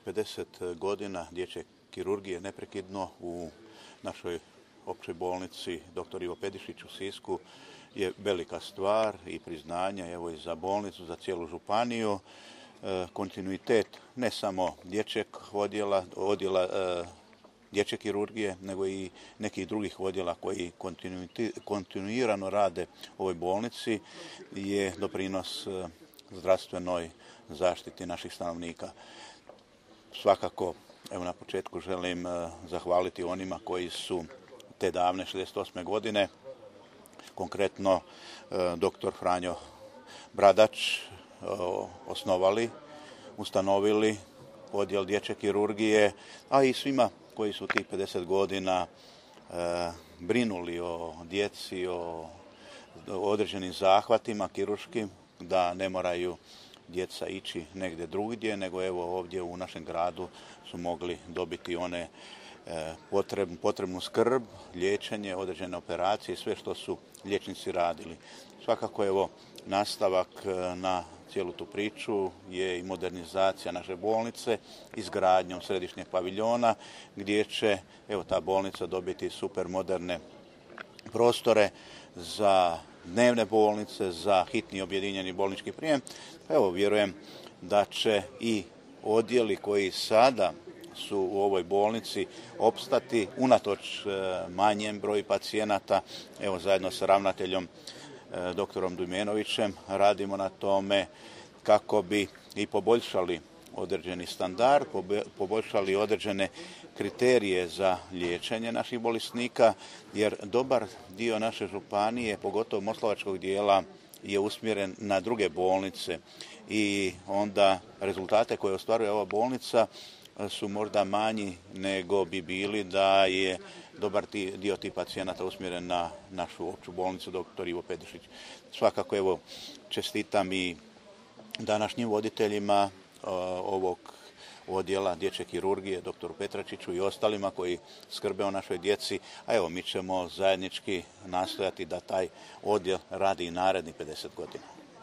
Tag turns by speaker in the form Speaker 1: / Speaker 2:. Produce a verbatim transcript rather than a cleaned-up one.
Speaker 1: pedeset godina dječje kirurgije neprekidno u našoj općoj bolnici doktor Ivo Pedišić u Sisku je velika stvar i priznanje evo i za bolnicu, za cijelu županiju. E, kontinuitet ne samo dječjeg odjela, odjela e, dječje kirurgije, nego i nekih drugih odjela koji kontinuirano rade u ovoj bolnici je doprinos e, zdravstvenoj zaštiti naših stanovnika. Svakako, evo na početku želim e, zahvaliti onima koji su te davne šezdeset osme godine, konkretno e, doktor Franjo Bradač, e, osnovali, ustanovili odjel dječje kirurgije, a i svima koji su tih pedeset godina e, brinuli o djeci, o, o određenim zahvatima kirurškim, da ne moraju djeca ići negdje drugdje, nego evo ovdje u našem gradu su mogli dobiti one e, potrebnu, potrebnu skrb, liječenje, određene operacije, sve što su liječnici radili. Svakako evo nastavak na cijelu tu priču je i modernizacija naše bolnice izgradnjom središnjeg paviljona gdje će evo ta bolnica dobiti super moderne prostore za dnevne bolnice, za hitni objedinjeni bolnički prijem. Evo, vjerujem da će i odjeli koji sada su u ovoj bolnici opstati unatoč manjem broju pacijenata. Evo, zajedno sa ravnateljom doktorom Dujmenovićem radimo na tome kako bi i poboljšali određeni standard, poboljšali određene kriterije za liječenje naših bolesnika, jer dobar dio naše županije, pogotovo moslavačkog dijela, je usmjeren na druge bolnice i onda rezultate koje ostvaruje ova bolnica su možda manji nego bi bili da je dobar dio tih pacijenata usmjeren na našu opću bolnicu doktor Ivo Pedišić. Svakako evo čestitam i današnjim voditeljima ovog odjela dječje kirurgije, doktoru Petračiću i ostalima koji skrbe o našoj djeci, a evo mi ćemo zajednički nastojati da taj odjel radi i narednih pedeset godina.